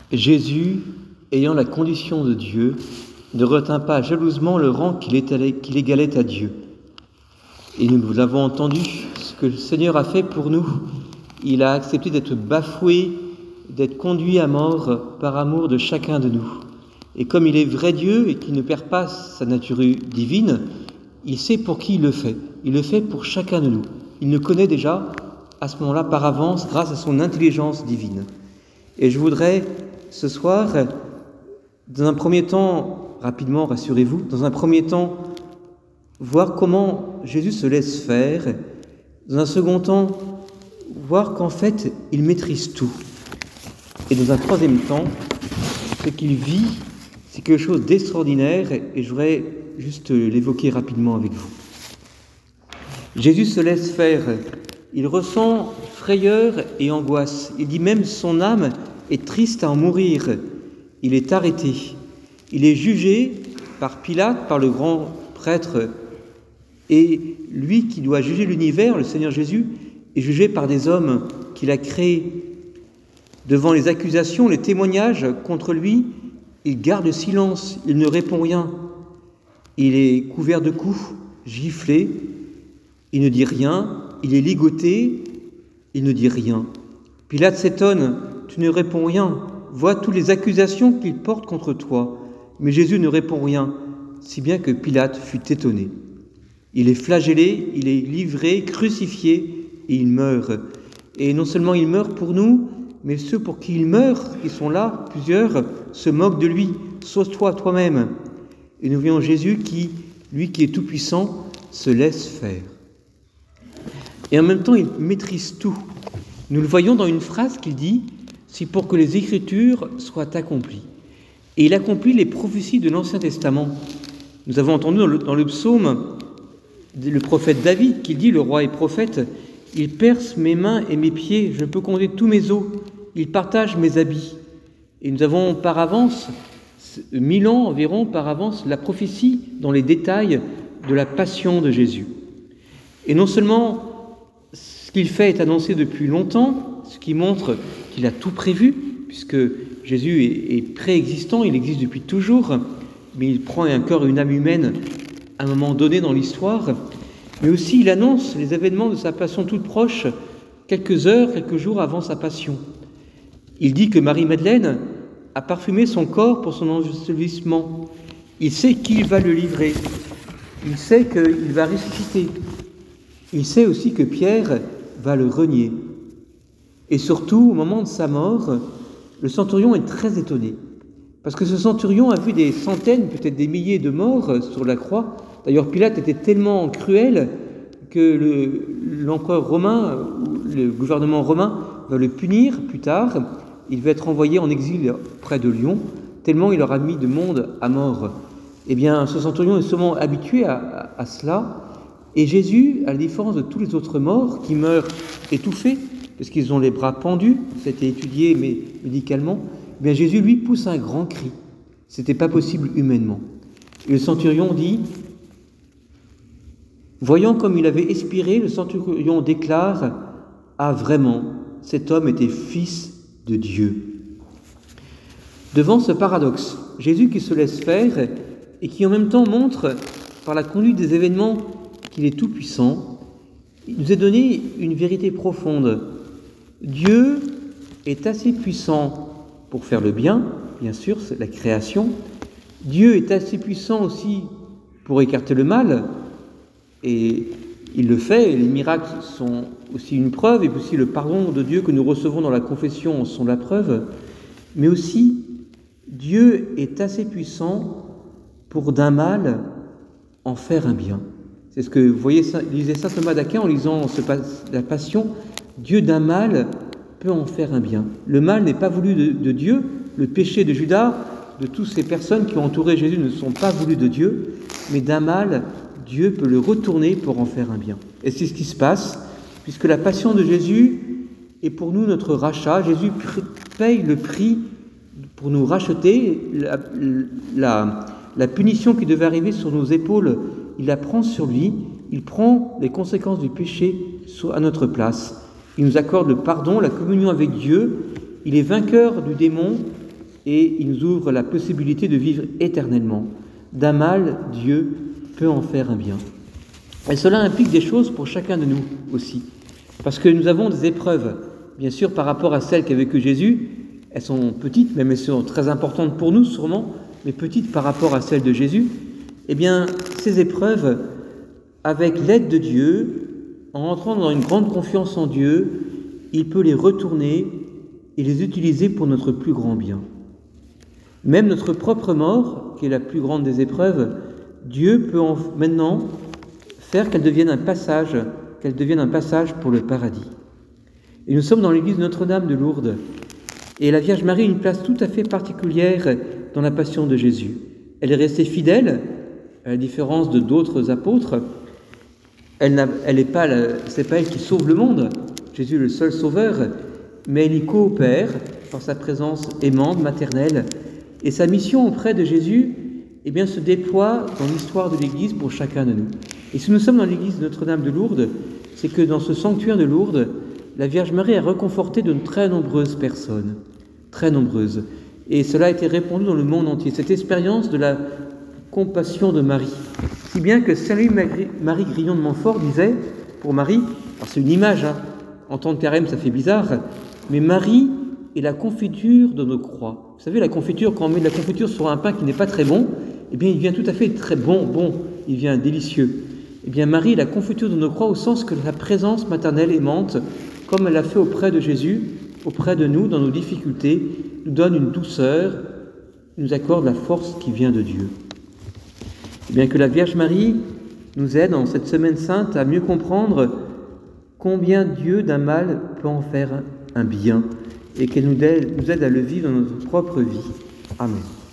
Jésus, ayant la condition de Dieu, ne retint pas jalousement le rang qu'il égalait à Dieu. Et nous l'avons entendu, ce que le Seigneur a fait pour nous. Il a accepté d'être bafoué, d'être conduit à mort par amour de chacun de nous. Et comme il est vrai Dieu et qu'il ne perd pas sa nature divine, il sait pour qui il le fait. Il le fait pour chacun de nous. Il nous connaît déjà à ce moment-là par avance grâce à son intelligence divine. Et je voudrais ce soir, dans un premier temps, rapidement, rassurez-vous, dans un premier temps, voir comment Jésus se laisse faire. Dans un second temps, voir qu'en fait, il maîtrise tout. Et dans un troisième temps, ce qu'il vit, c'est quelque chose d'extraordinaire et je voudrais juste l'évoquer rapidement avec vous. Jésus se laisse faire. Il ressent frayeur et angoisse. Il dit même son âme est triste à en mourir. Il est arrêté. Il est jugé par Pilate, par le grand prêtre. Et lui qui doit juger l'univers, le Seigneur Jésus, est jugé par des hommes qu'il a créés. Devant les accusations, les témoignages contre lui, il garde le silence, il ne répond rien. Il est couvert de coups, giflé, il ne dit rien, il est ligoté, il ne dit rien. Pilate s'étonne, tu ne réponds rien, vois toutes les accusations qu'il porte contre toi. Mais Jésus ne répond rien, si bien que Pilate fut étonné. Il est flagellé, il est livré, crucifié, et il meurt. Et non seulement il meurt pour nous, mais ceux pour qui il meurt, qui sont là, plusieurs, se moquent de lui. Sauve-toi toi-même. Et nous voyons Jésus qui, lui qui est tout-puissant, se laisse faire. Et en même temps, il maîtrise tout. Nous le voyons dans une phrase qu'il dit « C'est pour que les Écritures soient accomplies ». Et il accomplit les prophéties de l'Ancien Testament. Nous avons entendu dans le psaume le prophète David qui dit, le roi et prophète, « Il perce mes mains et mes pieds, je peux compter tous mes os, il partage mes habits. » Et nous avons par avance, 1000 ans environ par avance, la prophétie dans les détails de la passion de Jésus. Et non seulement ce qu'il fait est annoncé depuis longtemps, ce qui montre qu'il a tout prévu, puisque Jésus est préexistant, il existe depuis toujours, mais il prend un corps et une âme humaine à un moment donné dans l'histoire, mais aussi il annonce les événements de sa passion toute proche, quelques heures, quelques jours avant sa passion. Il dit que Marie-Madeleine a parfumé son corps pour son ensevelissement. Il sait qui va le livrer. Il sait qu'il va ressusciter. Il sait aussi que Pierre va le renier. Et surtout, au moment de sa mort, le centurion est très étonné. Parce que ce centurion a vu des centaines, peut-être des milliers de morts sur la croix. D'ailleurs, Pilate était tellement cruel que l'empereur romain, le gouvernement romain, va le punir plus tard. Il va être envoyé en exil près de Lyon, tellement il aura mis de monde à mort. Eh bien, ce centurion est sûrement habitué à cela. Et Jésus, à la différence de tous les autres morts qui meurent étouffés, parce qu'ils ont les bras pendus, ça a été étudié médicalement, eh bien Jésus, lui, pousse un grand cri. C'était pas possible humainement. Et le centurion dit, voyant comme il avait expiré, le centurion déclare, ah vraiment, cet homme était fils de Dieu. Devant ce paradoxe, Jésus qui se laisse faire et qui en même temps montre par la conduite des événements qu'il est tout-puissant, il nous a donné une vérité profonde. Dieu est assez puissant pour faire le bien, bien sûr, c'est la création. Dieu est assez puissant aussi pour écarter le mal, et il le fait, et les miracles sont aussi une preuve, et aussi le pardon de Dieu que nous recevons dans la confession sont la preuve, mais aussi Dieu est assez puissant pour d'un mal en faire un bien. C'est ce que vous voyez, lisez saint Thomas d'Aquin en lisant la Passion, Dieu d'un mal peut en faire un bien. Le mal n'est pas voulu de Dieu, le péché de Judas, de toutes ces personnes qui ont entouré Jésus ne sont pas voulus de Dieu, mais d'un mal, Dieu peut le retourner pour en faire un bien. Et c'est ce qui se passe, puisque la passion de Jésus est pour nous notre rachat. Jésus paye le prix pour nous racheter. La punition qui devait arriver sur nos épaules, il la prend sur lui. Il prend les conséquences du péché à notre place. Il nous accorde le pardon, la communion avec Dieu. Il est vainqueur du démon et il nous ouvre la possibilité de vivre éternellement. D'un mal, Dieu peut en faire un bien. Et cela implique des choses pour chacun de nous aussi, parce que nous avons des épreuves, bien sûr par rapport à celles qu'a vécues Jésus. Elles sont petites, même elles sont très importantes pour nous sûrement, mais petites par rapport à celles de Jésus. Eh bien, ces épreuves, avec l'aide de Dieu, en entrant dans une grande confiance en Dieu, il peut les retourner et les utiliser pour notre plus grand bien. Même notre propre mort, qui est la plus grande des épreuves, Dieu peut maintenant faire qu'elle devienne un passage pour le paradis. Et nous sommes dans l'église Notre-Dame de Lourdes, et la Vierge Marie a une place tout à fait particulière dans la passion de Jésus. Elle est restée fidèle, à la différence de d'autres apôtres. C'est pas elle qui sauve le monde, Jésus est le seul sauveur, mais elle y coopère par sa présence aimante, maternelle, et sa mission auprès de Jésus se déploie dans l'histoire de l'Église pour chacun de nous. Et si nous sommes dans l'église Notre-Dame de Lourdes, c'est que dans ce sanctuaire de Lourdes, la Vierge Marie a réconforté de très nombreuses personnes, très nombreuses. Et cela a été répandu dans le monde entier, cette expérience de la compassion de Marie. Si bien que Saint Marie Grillon de Montfort disait, pour Marie, alors c'est une image, en temps de carême ça fait bizarre, mais Marie est la confiture de nos croix. Vous savez, la confiture, quand on met de la confiture sur un pain qui n'est pas très bon, il devient tout à fait très bon, il devient délicieux. Marie est la confiture de nos croix au sens que la présence maternelle aimante, comme elle l'a fait auprès de Jésus, auprès de nous, dans nos difficultés, nous donne une douceur, nous accorde la force qui vient de Dieu. Que la Vierge Marie nous aide en cette semaine sainte à mieux comprendre combien Dieu d'un mal peut en faire un bien et qu'elle nous aide à le vivre dans notre propre vie. Amen.